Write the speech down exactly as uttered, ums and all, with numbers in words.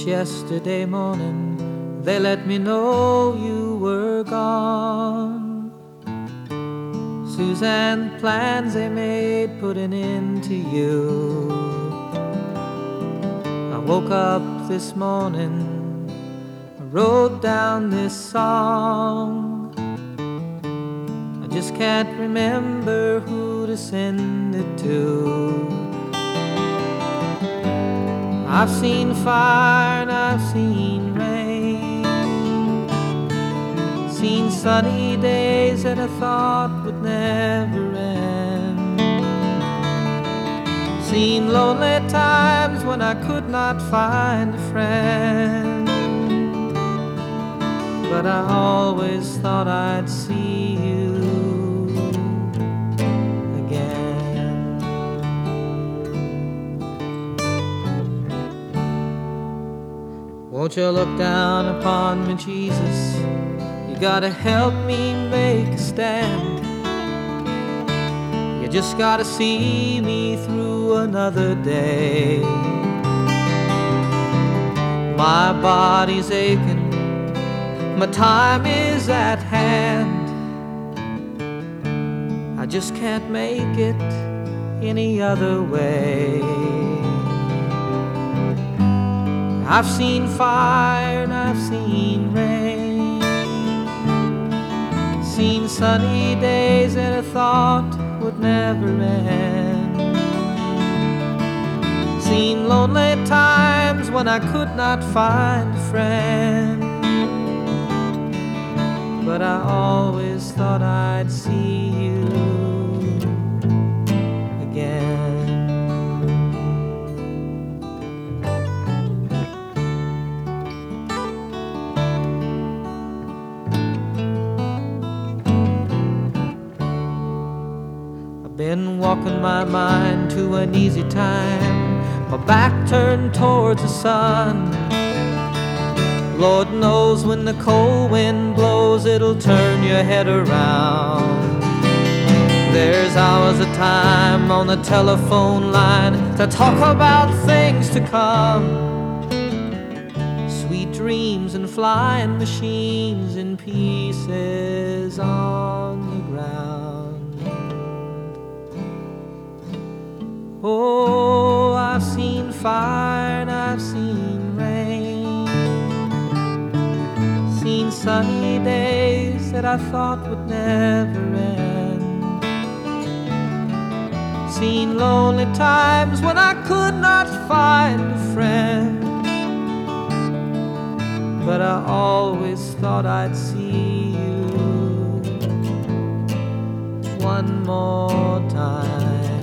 yesterday morning they let me know you were gone. Suzanne, the plans they made put an end to you. I woke up this morning, I wrote down this song. I just can't remember who to send it to. I've seen fire and I've seen rain, seen sunny days that I thought would never end, seen lonely times when I could not find a friend. But I always thought I'd see you again. Won't you look down upon me, Jesus? You gotta help me make a stand. You just gotta see me through another day. My body's aching, my time is at hand. I just can't make it any other way. I've seen fire and I've seen rain, seen sunny days that I thought would never end, seen lonely times when I could not find a friend. But I always thought I'd see you again. I've been walking my mind to an easy time, my back turned towards the sun. Lord knows when the cold wind blows, it'll turn your head around. There's hours of time on the telephone line to talk about things to come, sweet dreams and flying machines in pieces on the ground. Oh, I've seen fire and I've seen rain, seen sunny days that I thought would never end, seen lonely times when I could not find a friend. But I always thought I'd see you one more time.